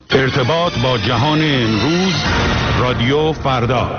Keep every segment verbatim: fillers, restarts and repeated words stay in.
ارتباط با جهان امروز، رادیو فردا.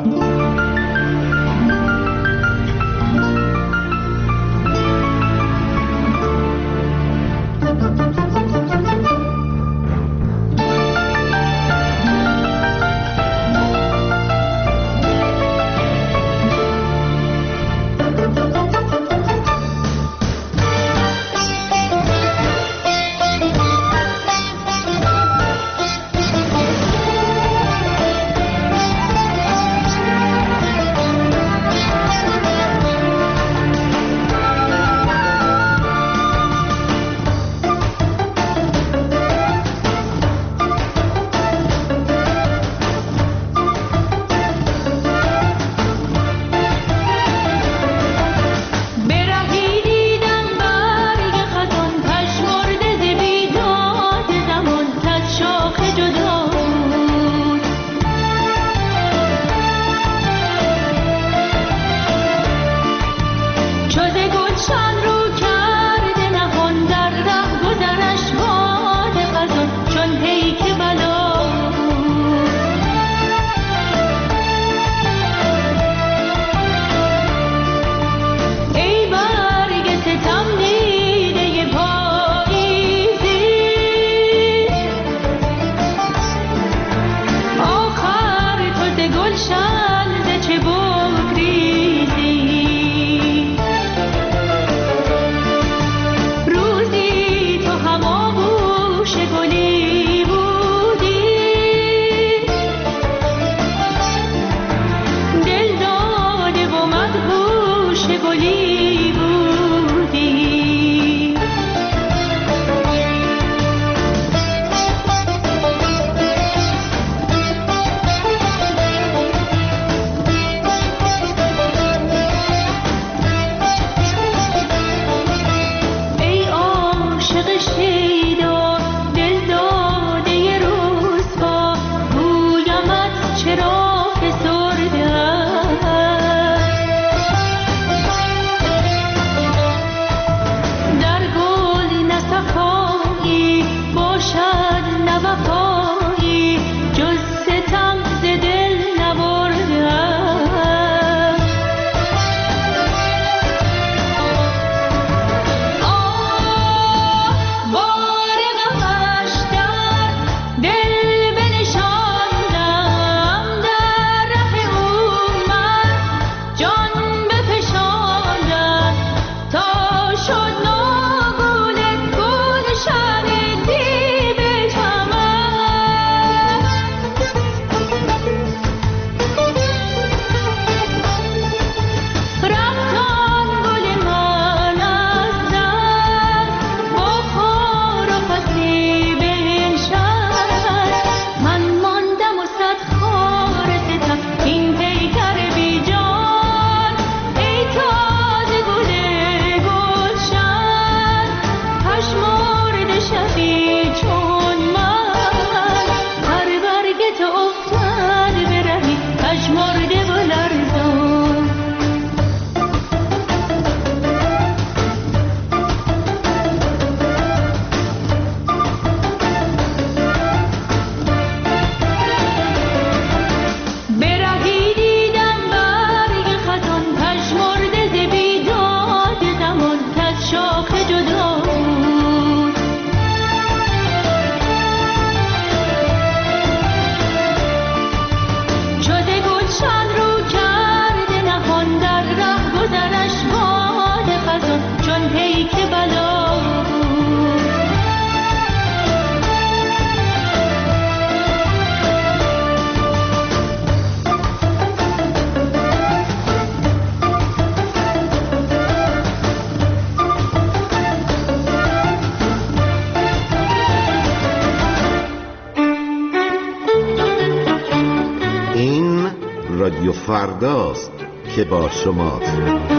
رادیو فرداست که با شماست.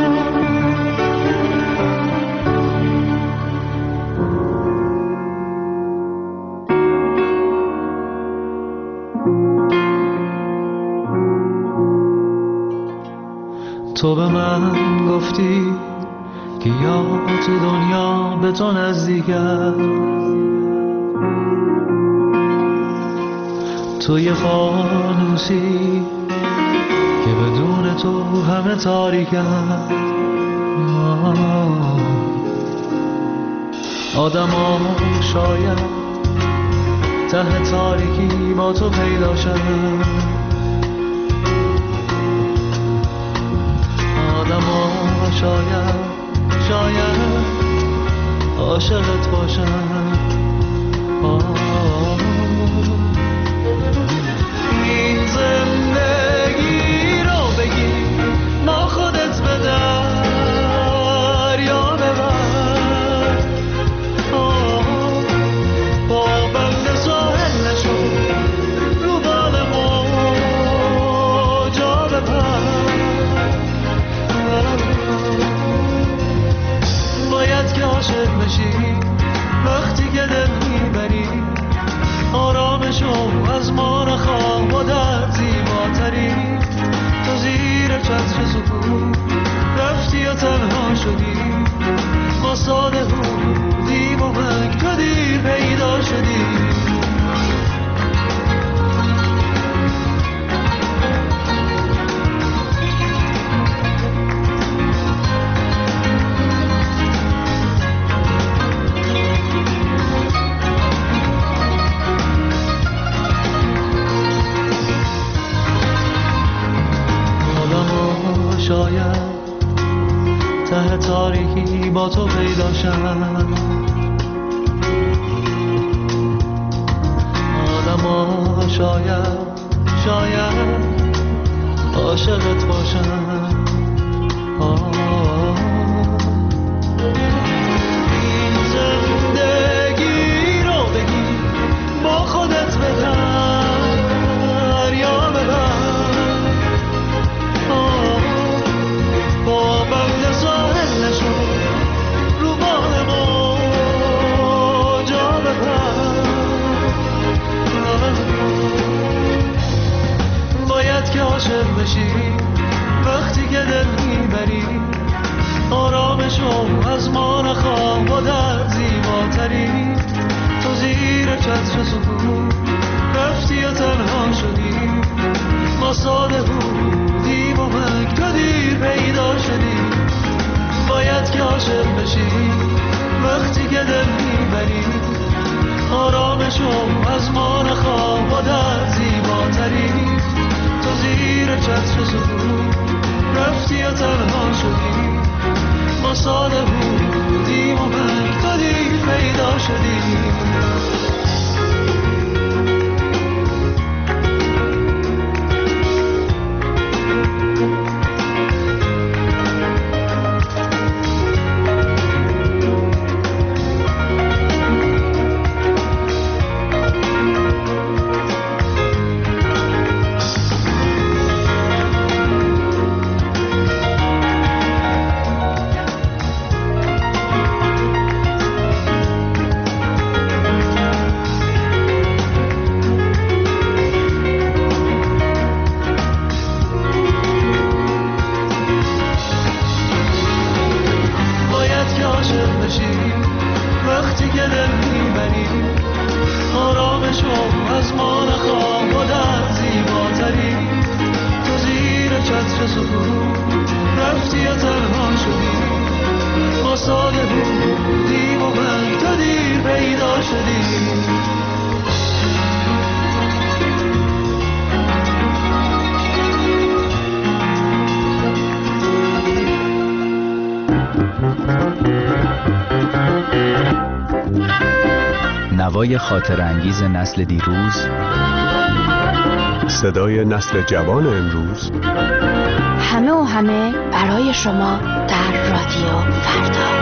تو به من گفتی که یاد دنیا به تو نزدیک است، تو یه فانوسی که بدون تو همه تاریکن. آدم ها شاید ته تاریکی با تو پیدا شد. آدم ها شاید شاید عاشقت باشن. این زندگی رو بگی ما خودت به دریا ببر. با بند ساحل نشو رو بال موجا بپر. باید که عاشق بشی وقتی که دل میبری. آرامشو از ما نخواه و در زیباتری. تو زیر چتر سکوت رفتی و تنها شدی. ما ساده بودیم و من تو دیر پیدا شدی. شاید ته تاریکی با تو پیدا شد. آدم‌ها شاید شاید عاشقت باشن. این زندگی رو بگی با خودت به دریا ببر. با بند ساحل نشو رو بال موجا بپر. باید که عاشق بشی وقتی که دل میبری. آرامشو از ما نخواه و در زیباتری. تو زیر چتر سکوت رفتی و تنها شدی. ما ساده بودیم و من تو دیر پیدا شدی. باید که عاشق بشی وقتی که دل میبری. آرامشو از ما نخواه و در زیباتری. تو زیر چتر سکوت رفتی و تنها شدی. ما ساده بودیم و من تو دیر پیدا شدی. نوای خاطر انگیز نسل دیروز، صدای نسل جوان امروز، همه و همه برای شما در رادیو فردا.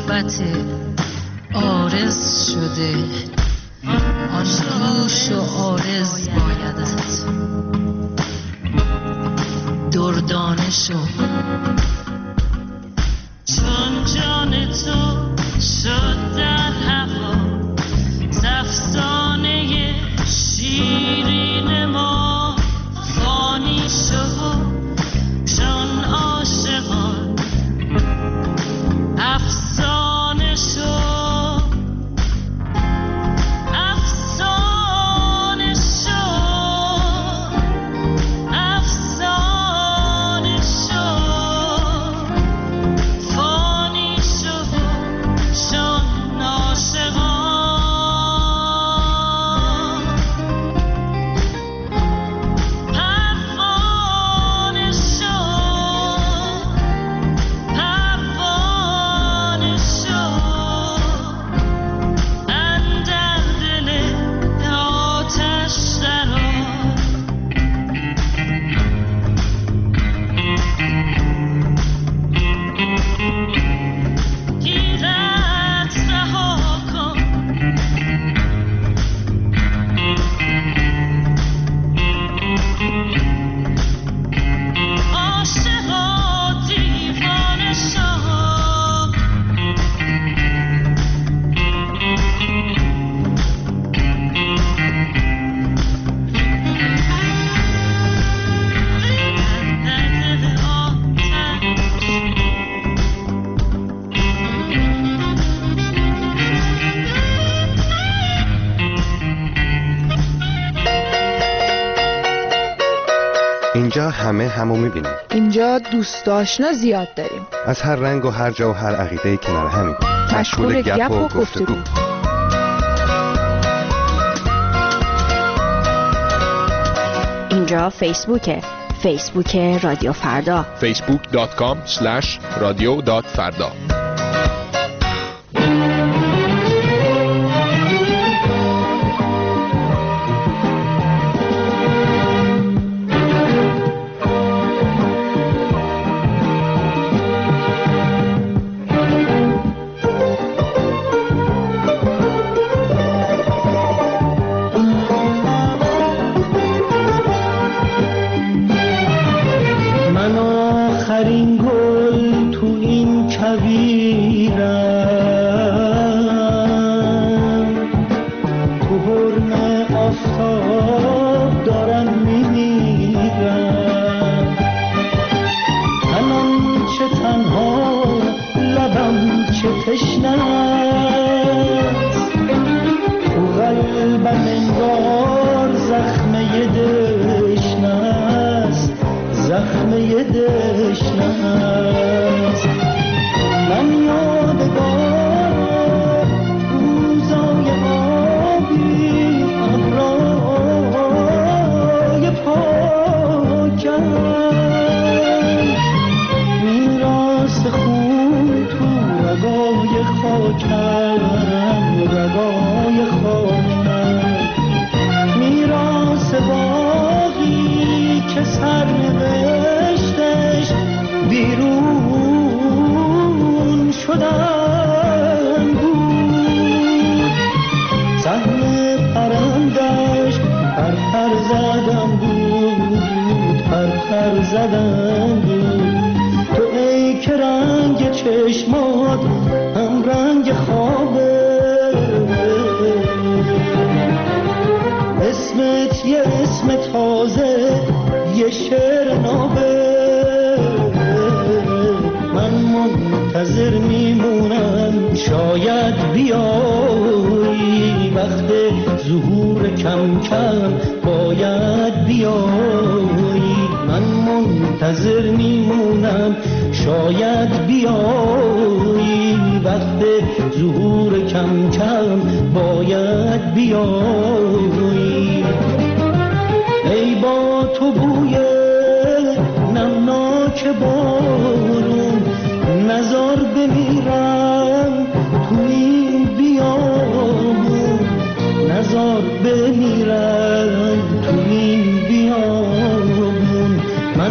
صحبت عارض شده، آن گوش و عارض بایدت دردانه شو. چون جان تو شد در هوا زفزانه شیرین ما، فانی شو چون عاشقان افسانه شو. اینجا همه همو میبینیم. اینجا دوست آشنا زیاد داریم، از هر رنگ و هر جا و هر عقیده کنار همیم، مشغول گپ و گفتگو. اینجا فیسبوکه، فیسبوک رادیو فردا، فیسبوک دات کام اسلش رادیو دات فردا.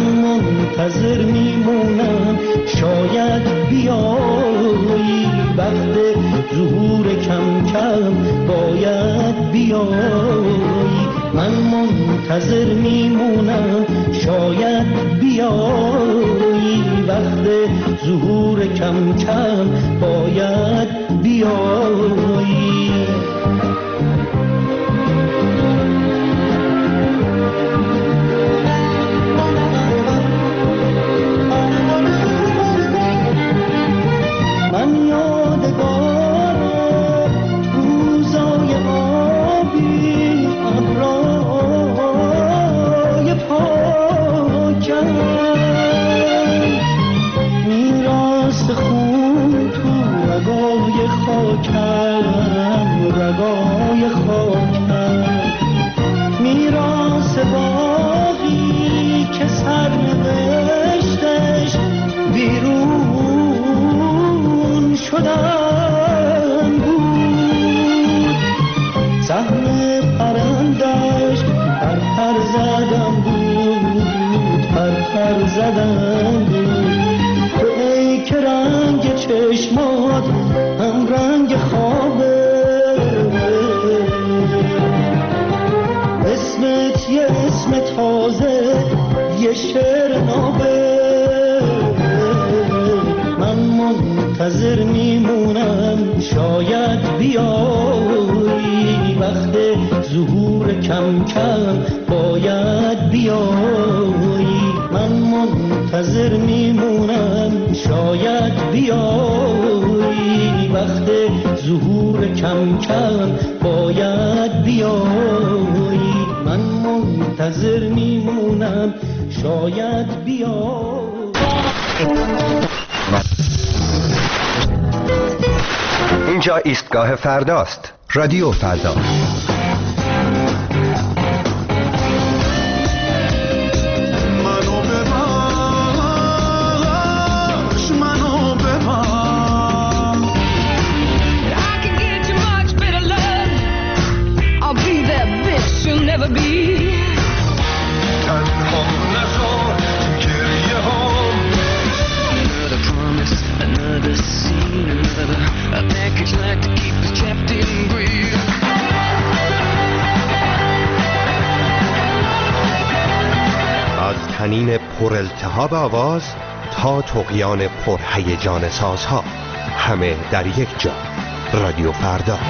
منتظر میمونم شاید بیایی وقت منتظر میمونم شاید بیایی، وقت ظهور کم کم باید بیایی. من یادگارم روزای آبی ابرای پاکم، میراث خون تو رگای خاکم، رگای خاکم، میراث باقی که سرنوشتش بیرون شدن بود، سهم پرندش پر پر زدن بود، پر پر زدن بود. تو ای که رنگ چشمات هم رنگ خوابه، اسمت یه اسم تازه یه شعر نابه. من منتظر میمونم شاید بیایی، وقت ظهور کم کم باید بیایی. من منتظر میمونم شاید بیایی، وقت ظهور کم کم باید بیایی. من منتظر میمونم شاید بیایی. اینجا ایستگاه فرداست. رادیو فردا. منو ببخش، منو ببخش. I can get you much better love. I'll be that bitch you'll never be. تنها نذار گریه هام. Another promise, another scene, another a package like to keep us trapped in greed. از طنین پر التهاب آواز تا طغیان پر هیجان سازها، همه در یک جا. رادیو فردا.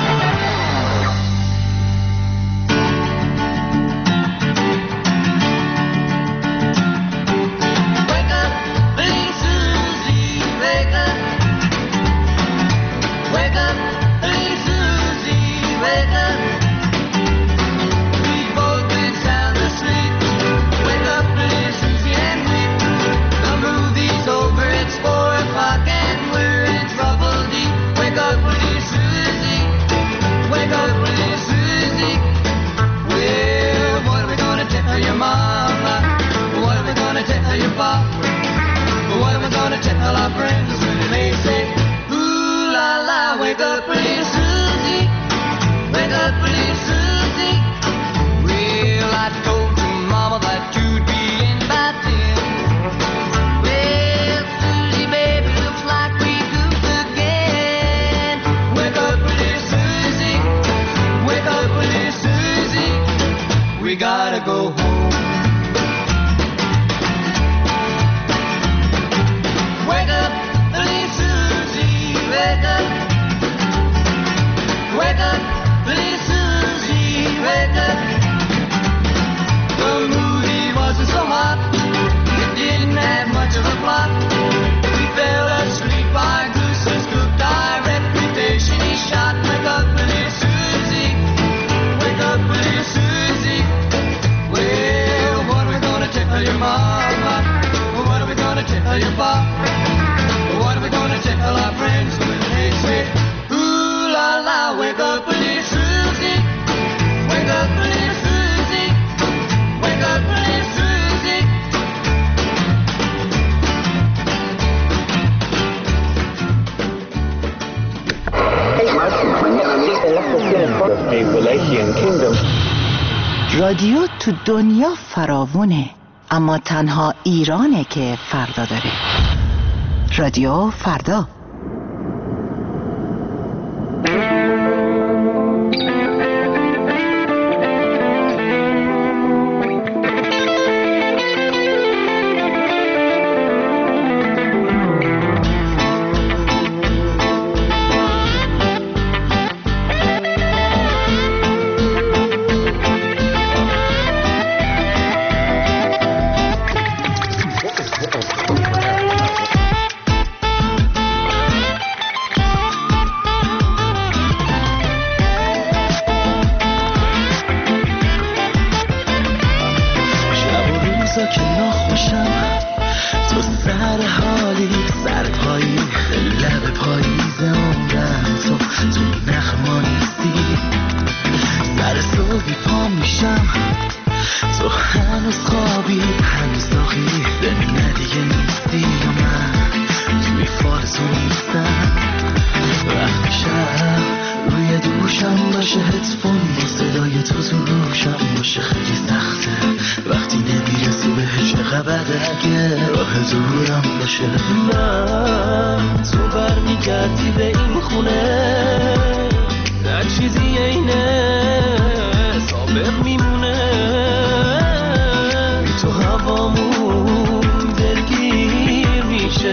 رادیو تو دنیا فراوونه، اما تنها ایرانه که فردا داره. رادیو فردا. که ناخوشم، تو سر حالی سر پایی لب پاییز عمرم، تو تو نخمانیستی سر صبحی پا میشم، تو هنوز خوابی هنوز داغی نه دیگه نیستی یا من توی فال تو نیستم. وقتی شب روی دوشم باشه هدفون صدای تو تو روشم باشه خیلی سخته وقتی نمیرسی به چقدر اگه راه دورم باشه. من تو برمیگردی به این خونه در چیزی اینه سابق میمونه بی تو هوامون دلگیر میشه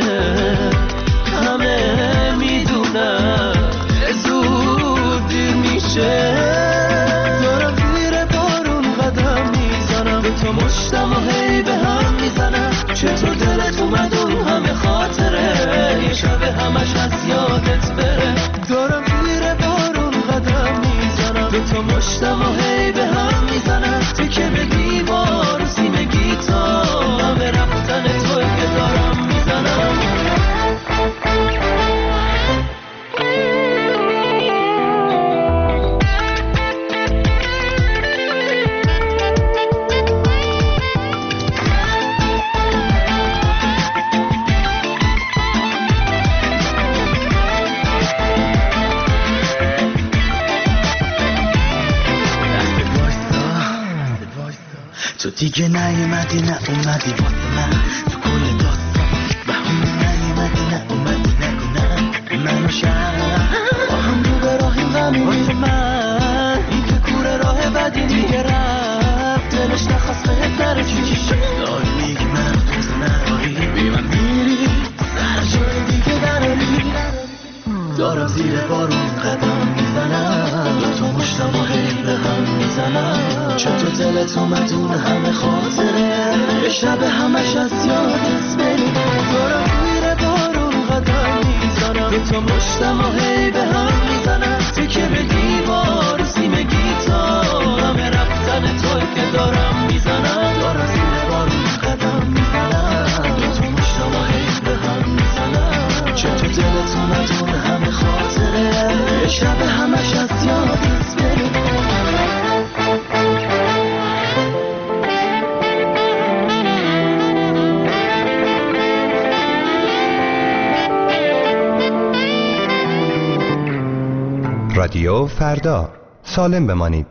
همه میدونم زود دیر میشه. دارم زیر بارون قدم میزنم به تو مشتم و هی به هم میزنم چطور دلت اومد اون همه خاطره یه شب همش از یادت بره. دارم زیر بارون قدم میزنم به تو مشتم و هی به هم میزنم تو که به دیوار سیم گیتار همه رفتن توی که دارم میزنم. تو دیگه نیومدی نه اومدی واسه من تو کل داستان بهونه نیومدی نه اومدی نگو نه منو شهر با هم رو به راهی غمی واسه من این که کوره راه بدی دیگه رفت دلش نخواست بهتره چی شد داری میگی من دوست نداری بی من میری سر جای دیگه دراری. دارم زیر بارون قدم میزنم تو مشتم و هی به هم میزنم چطور دلت اومد اون همه خاطره یه شب همش از یادت بری. دارم زیر بارون قدم میزنم تو مشتم و هی به هم میزنم تو که به دیوار سیم گیتار همه رفتن توی که دارم میزنم. دارم زیر بارون قدم میزنم تو مشتم و هی به هم میزنم چطور دلت اومد اون همه خاطره یه شب همش از یادت بری. رادیو فردا، سالم بمانید.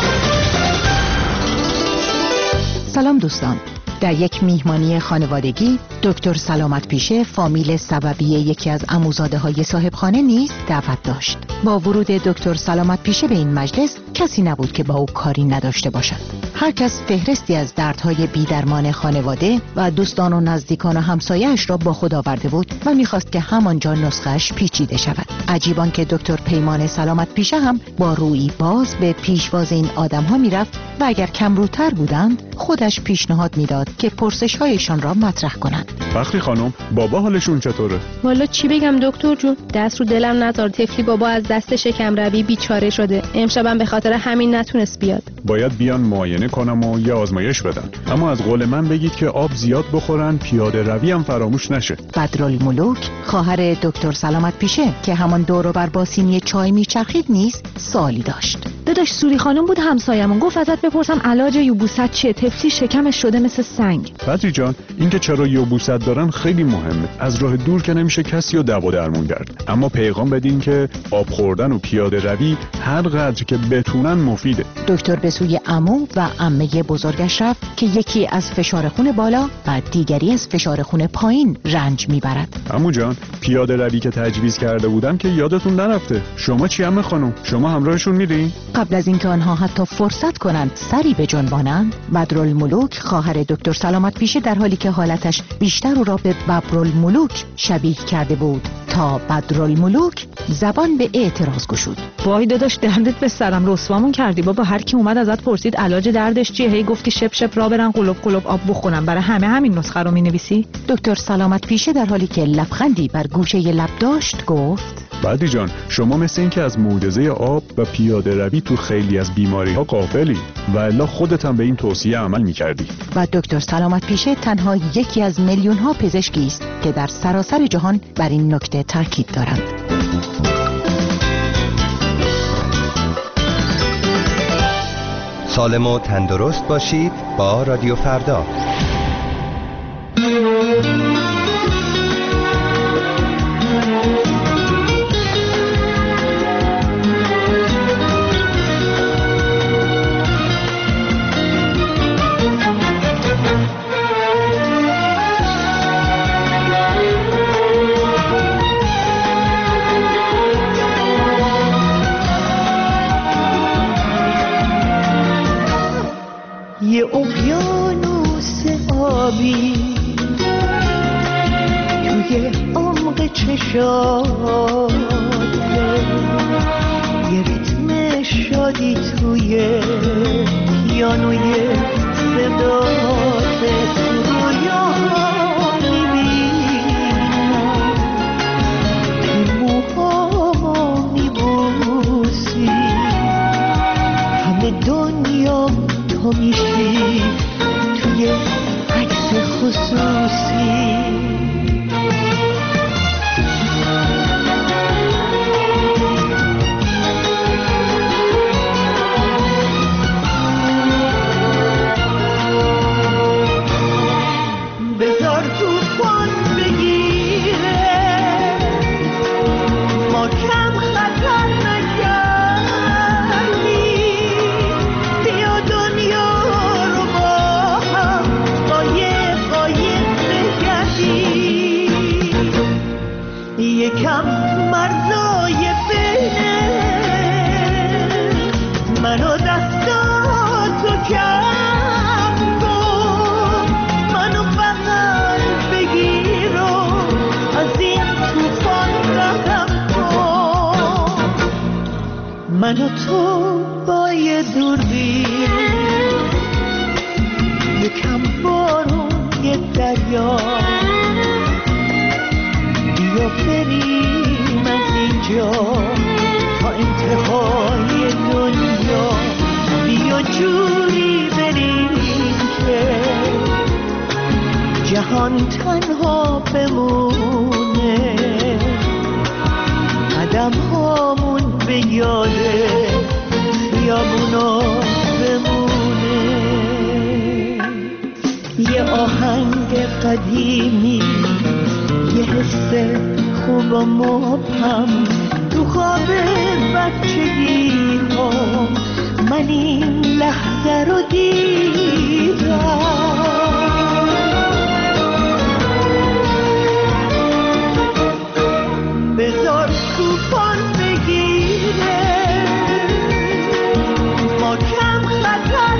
سلام دوستان، در یک میهمانی خانوادگی دکتر سلامت پیشه فامیل سببیه یکی از عموزاده های صاحب خانه نیز دعوت داشت. با ورود دکتر سلامت پیشه به این مجلس کسی نبود که با او کاری نداشته باشد. هر کس فهرستی از دردهای بی‌درمان خانواده و دوستان و نزدیکان و همسایه‌اش را با خود آورده بود و می‌خواست که همانجا نسخه‌اش پیچیده شود. عجیبان که دکتر پیمان سلامت پیشه هم با رویی باز به پیشواز این آدم‌ها می‌رفت و اگر کمروتر بودند خودش پیشنهاد میداد که پرسش‌هایشان را مطرح کنند. فخری خانم، بابا حالشون چطوره؟ والا چی بگم دکتر جون، دست رو دلم نذار. طفلی بابا از دست شکم روی بیچاره شده. امشبم به خاطر همین نتونست بیاد. باید بیان معاینه کنم و یه آزمایش بدن. اما از قول من بگید که آب زیاد بخورن، پیاده روی هم فراموش نشه. بدرالملوک خواهر دکتر سلامت پیشه که همان دور و بر با سینی چای میچرخید نیز سوالی داشت. داداش سوری خانم بود همسایمون، گفت ازت بپرسم علاج یبوست چیه؟ طفلی شکمش شده مثل سنگ. بدری جان، اینکه چرا یبوست دارن خیلی مهمه. از راه دور که نمیشه کسی رو دوا درمون کرد، اما پیغام بدین که آب خوردن و پیاده روی هر قدر که بتونن مفیده. دکتر به سوی عمو و عمه بزرگش رفت که یکی از فشار خون بالا و دیگری از فشار خون پایین رنج میبرد. عمو جان، پیاده روی که تجویز کرده بودم که یادتون نرفته. شما چی عمه خانم؟ شما همراهشون میرین؟ قبل از اینکه آنها حتی فرصت کنند سری بجنبانند، بدرالملوک خواهر دکتر سلامت پیشه در حالی که حالتش بیشتر او را به ببرالملوک شبیه کرده بود تا بدرالملوک زبان به اعتراض گشود. وای داداش دردت به سرم، رسوامون کردی بابا. هر کی اومد ازت پرسید علاج دردش چیه، هی گفتی شپ شپ را برن قلوب قلوب آب بخورن. برای همه همین نسخه رو مینویسی؟ دکتر سلامت پیشه در حالی که لبخندی بر گوشه لب داشت گفت بعدی جان، شما مثل این که از معجزه آب و پیاده روی تو خیلی از بیماری ها غافلی و الا خودت هم به این توصیه عمل می‌کردی. و دکتر سلامت پیشه تنها یکی از میلیون ها پزشکی است که در سراسر جهان بر این نکته تاکید دارند. سالم و تندرست باشید با رادیو فردا. یه اقیانوس آبی توی عمق چشاته، یه ریتم شادی توی پیانوی صداته، تو رویاها میبینم، تو موهاما میبوسی، همه دنیا تو میشی توی عکس خصوصی. بذار توفان بگیره، ما کم خطر نکردیم، بیا دنیا رو با هم قایق قایق بگردیم، یکم مرزای بینه من و دستاتو کم کن، منو بغل بگیر و از این توفان رهم کن، من و تو با یه دوربین، یکم بارون یه دریا، بیا بریم از اینجا تا انتهای دنیا، بیا جوری بریم که جهان تنها بمونه، قدم هامون به یاده خیابونا بمونه. یه آهنگ قدیمی، یه حس خوب و مبهم، تو خواب بچگی ها من این لحظه رو دیدم. بذار توفان بگیره، ما کم خطر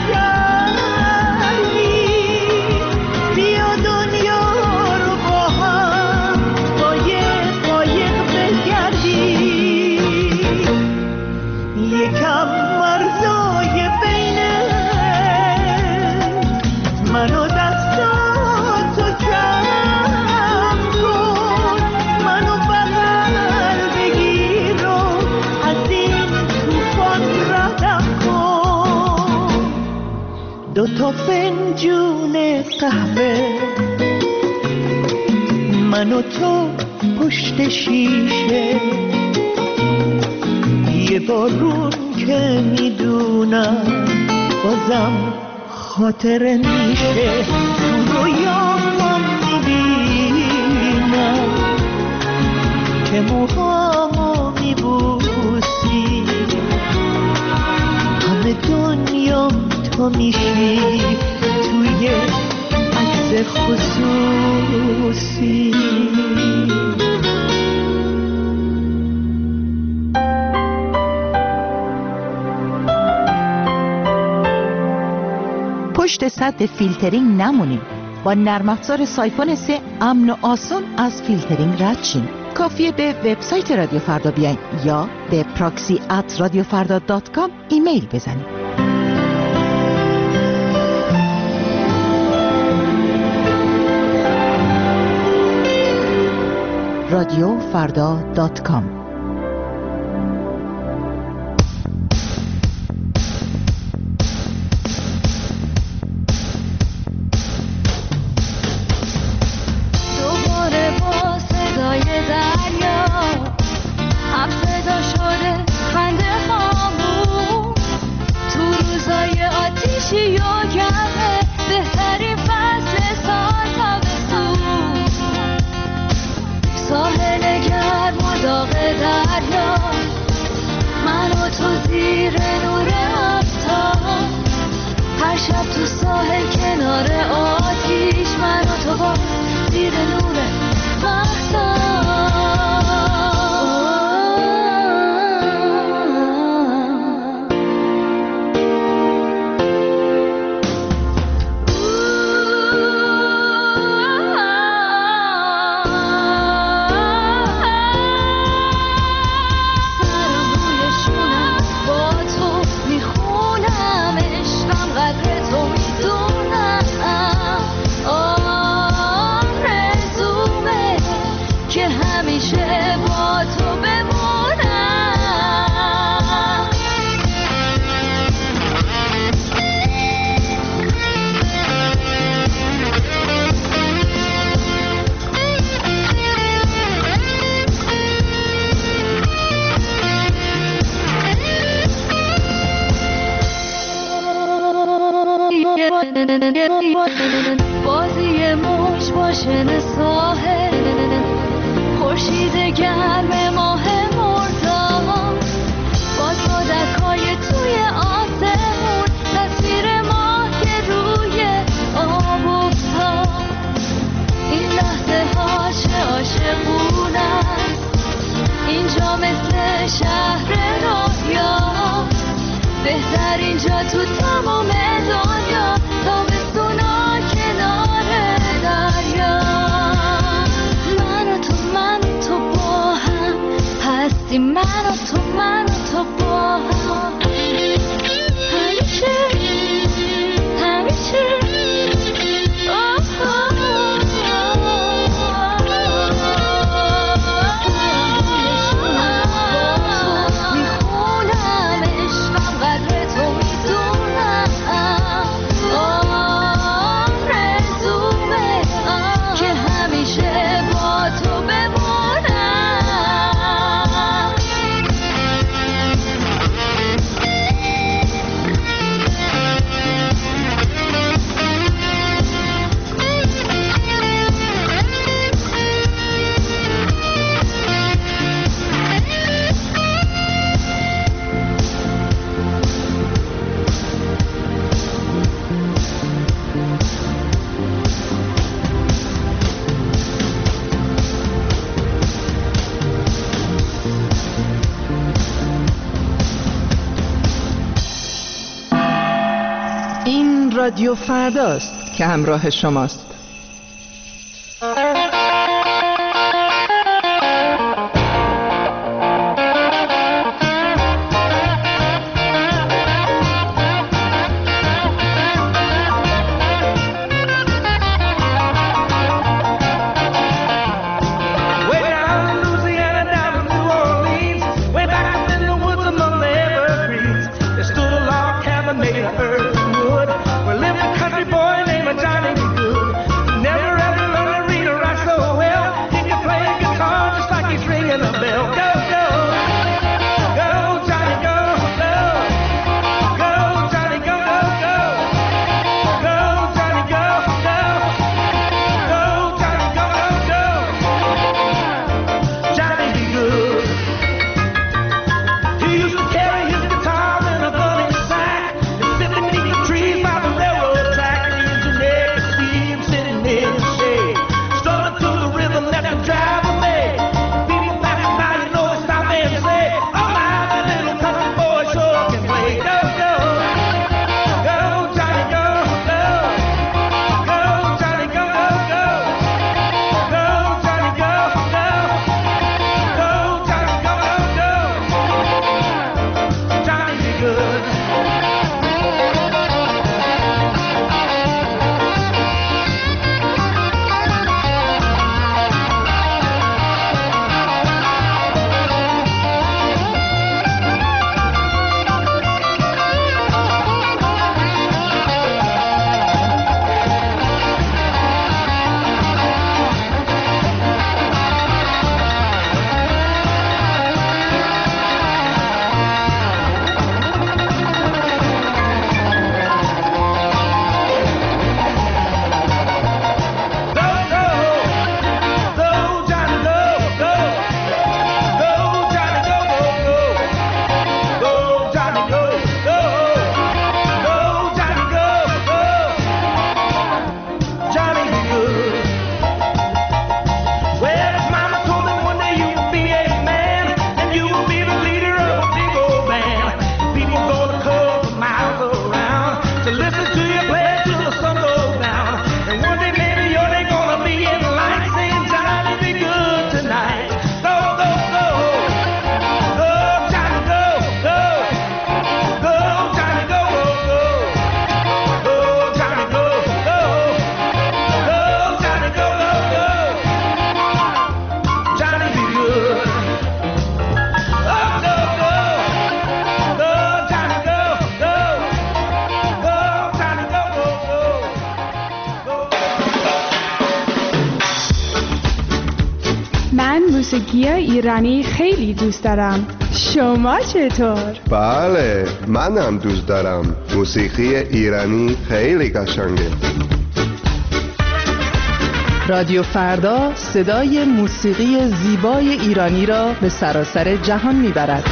نکردیم، بیا دنیا رو با هم قایق قایق بگردیم، یکم مرزای بینه من و دستاتو کم کن، منو بغل بگیر و از این توفان ردم کن. دوتا فنجون قهوه من و تو پشت شیشه، یه بارون که میدونم بازم خاطره میشه، تو رویام میبینم که موهامو میبوسی، همه دنیام تو میشی توی عکس خصوصی. پشت سد فیلترینگ نمونیم، با نرم افزار سایفون سه امن و آسان از فیلترینگ رد شیم. کافیه به وبسایت رادیو فردا بیاین یا به پراکسی ات رادیو فردا دات کام ایمیل بزنید. رادیو فردا دات کام. بازی موج باشن ساحل خورشید گرم ماه مرتاح باز بادک‌های توی آسمون تصویر ماه که روی آب افتاد این لحظه ها چه عاشقونه است اینجا مثل شهر رویا بهتر اینجا تو تمام دنیا تابستونا کنار دریا من و تو من و تو با هم هستی من و تو من و تو با هم همیشه همیشه رادیو فرداست که همراه شماست. Made of earth and wood. Well, lived a country boy named Johnny B. Good. موسیقی ایرانی خیلی دوست دارم. شما چطور؟ بله، منم دوست دارم. موسیقی ایرانی خیلی قشنگه. رادیو فردا صدای موسیقی زیبای ایرانی را به سراسر جهان میبرد.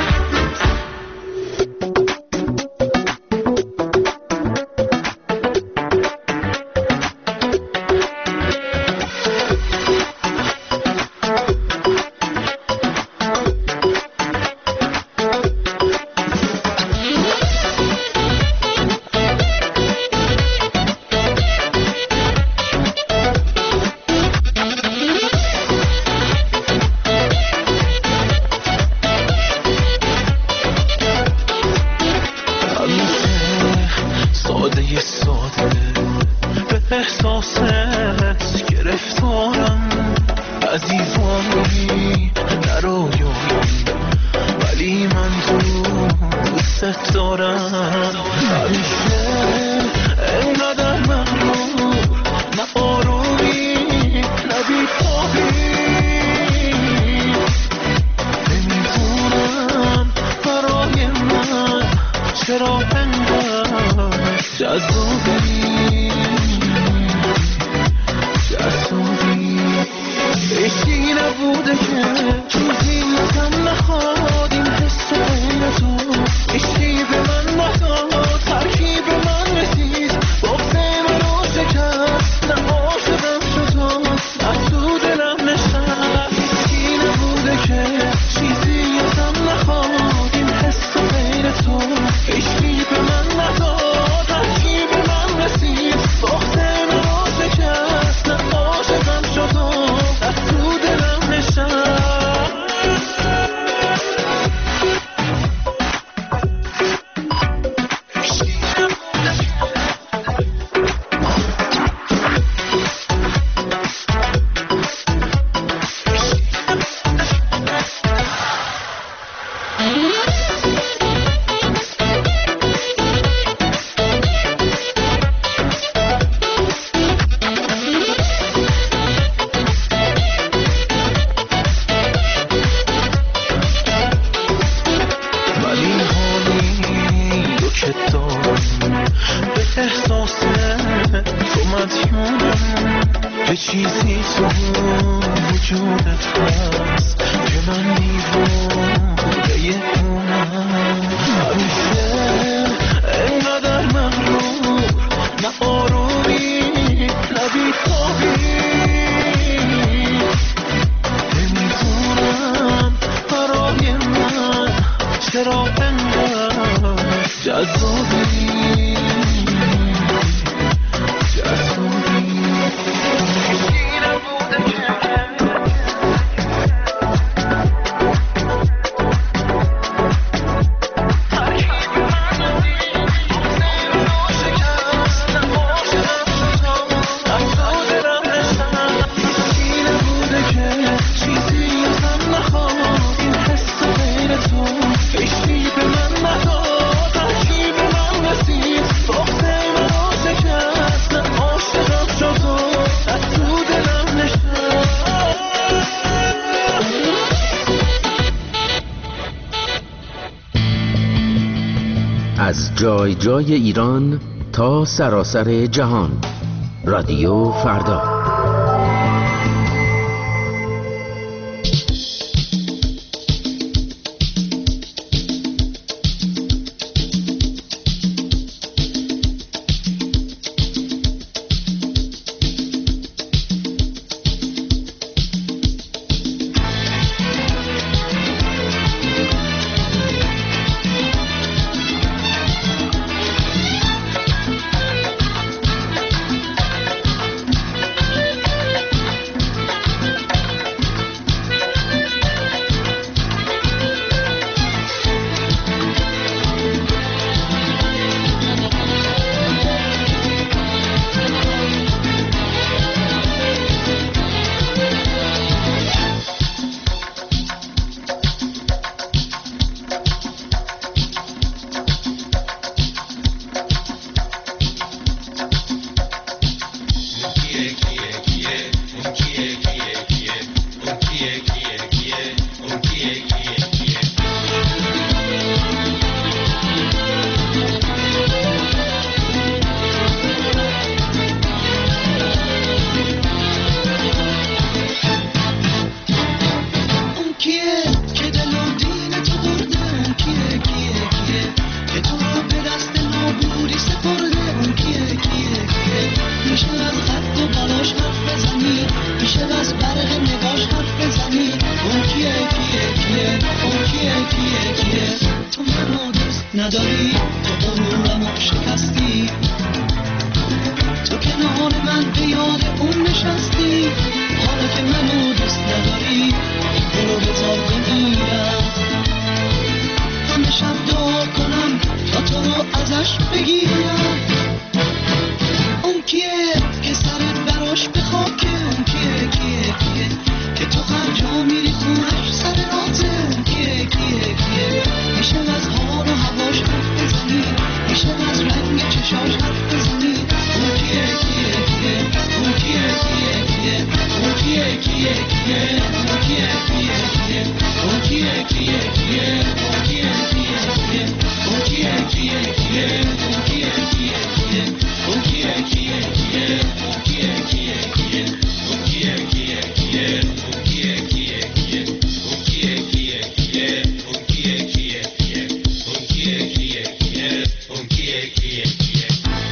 از جای جای ایران تا سراسر جهان. رادیو فردا. نداری، تو غرورمو شکستی، تو کنار من به یاد اون نشستی. حالا که منو دوست نداری برو بذار بمیرم، همه شب دعا کنم تا تو رو ازش بگیرم. اون کیه که سرت براش به خاکه؟ اون کیه کیه کیه که تو هر جا میری خونش سر راته؟ اون کیه کیه کیه میشه از حال و هواش حرف بزنی، میشه از رنگ چشاش حرف بزنی. اون کیه کیه کیه اون کیه کیه کیه اون کیه کیه کیه اون کیه کیه کیه اون کیه کیه کیه اون کیه کیه کیه اون کیه کیه کیه اون کیه کیه کیه اون کیه کیه کیه اون کیه کیه کیه اون کیه کیه کیه اون کیه کیه کیه اون کیه کیه کیه اون کیه کیه کیه اون کیه کیه کیه اون کیه کیه کیه.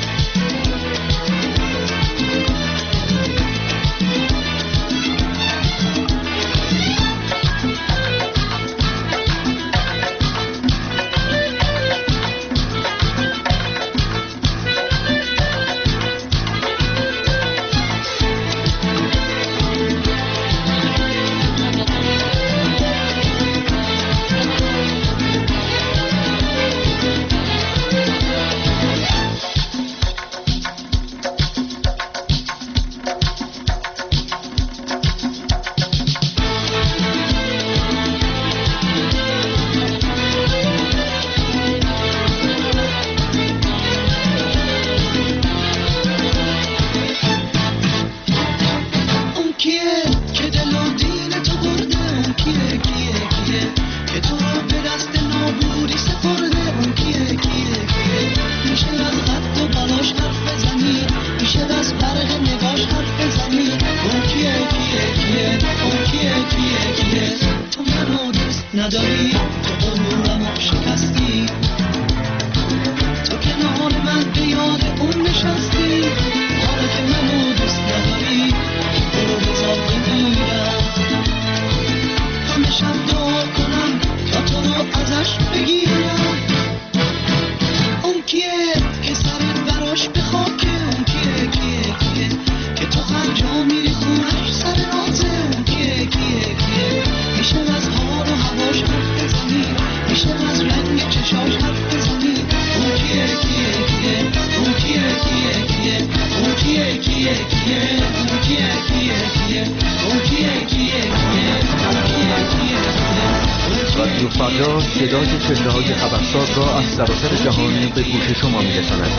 نداری، تو غرورمو شکستی، تو کنار من به یاد اون نشستی. حالا که منو دوست نداری برو بذار بمیرم، همه شب دعا کنم تا تو رو ازش بگیرم. اون کیه که سرت براش به خاکه؟ اون کیه کیه کیه که تو هر جا میری خونش سر راته؟ اون کیه کیه کیه میشه از حال و هواش حرف بزنی، میشه از رنگ چشاش حرف بزنی. اون کیه کیه کیه اون کیه کیه کیه اون کیه کیه کیه اون کیه کیه کیه اون کیه کیه کیه اون کیه کیه کیه. رادیو فردا صدای چهره‌های خبرساز را از سراسر جهان به گوش شما می‌رساند.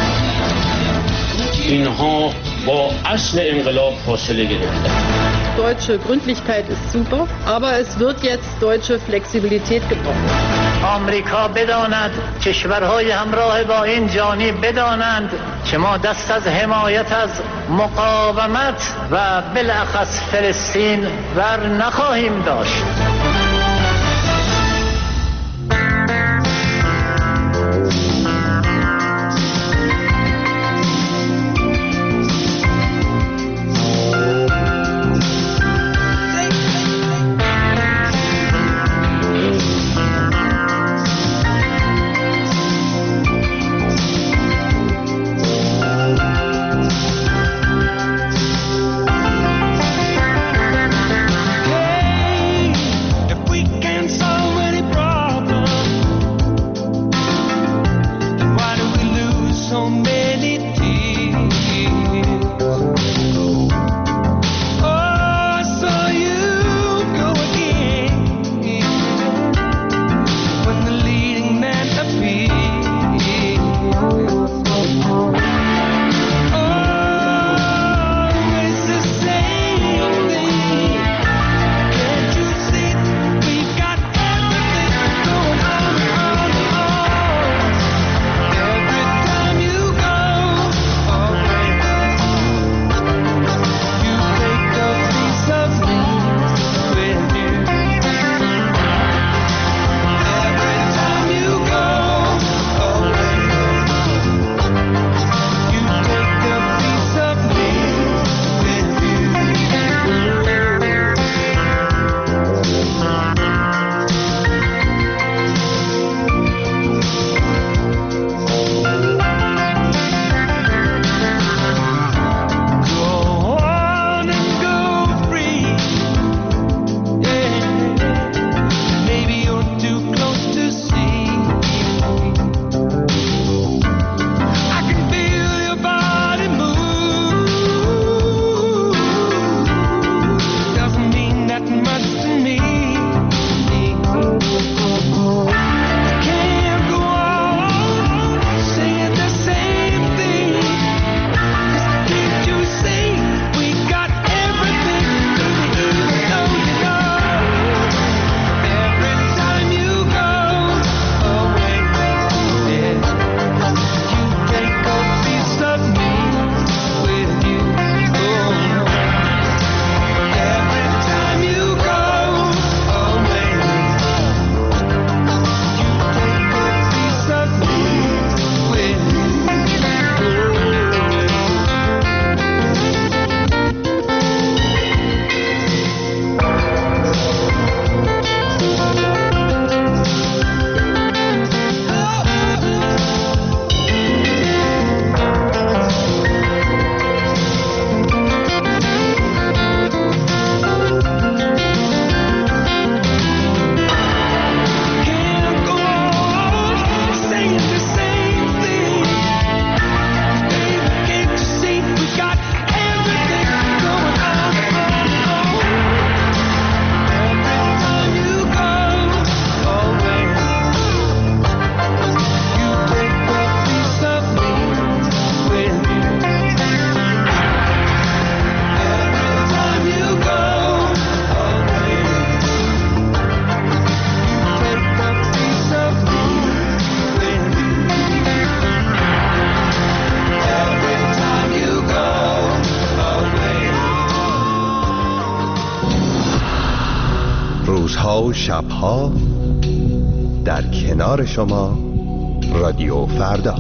اینها با اصل انقلاب فاصله گرفتند. Deutsche Gründlichkeit ist super, aber es wird jetzt deutsche Flexibilität gebrochen. آمریکا بداند، کشورهای همراه با این جانی بدانند که ما دست از حمایت از مقاومت و بالاخص فلسطین بر نخواهیم داشت. روزها و شبها در کنار شما رادیو فردا.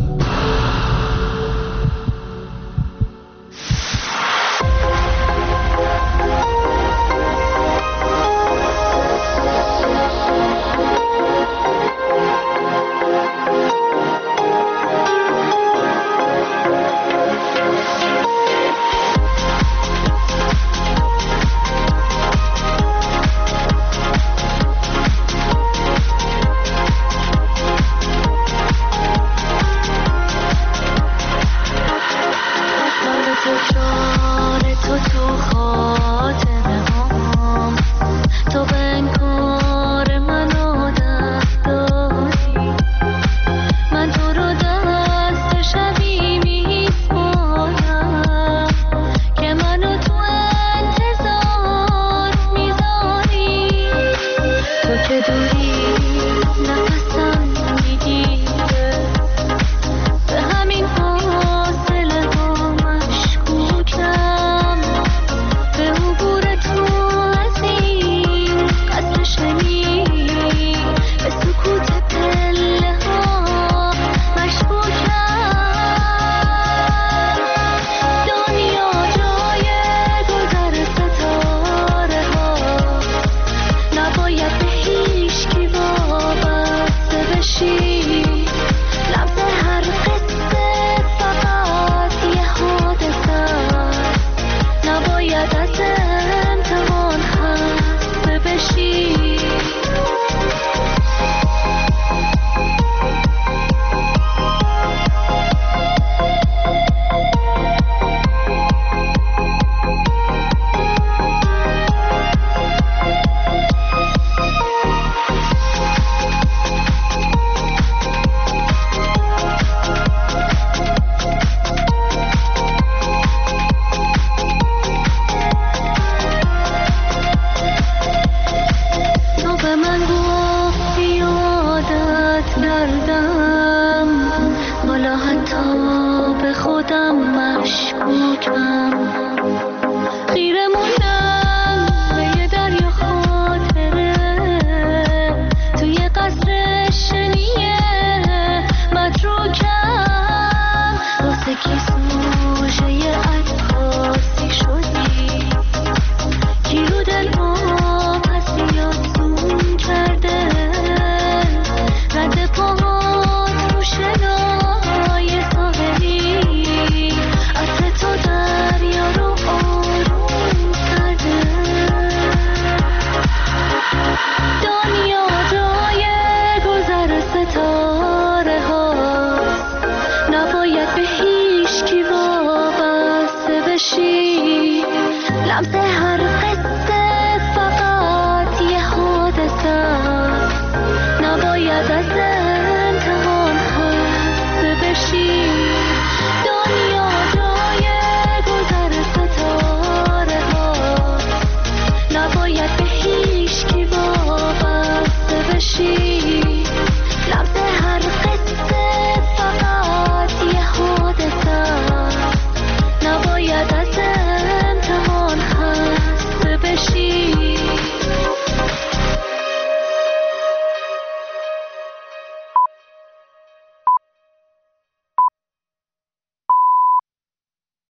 لمسه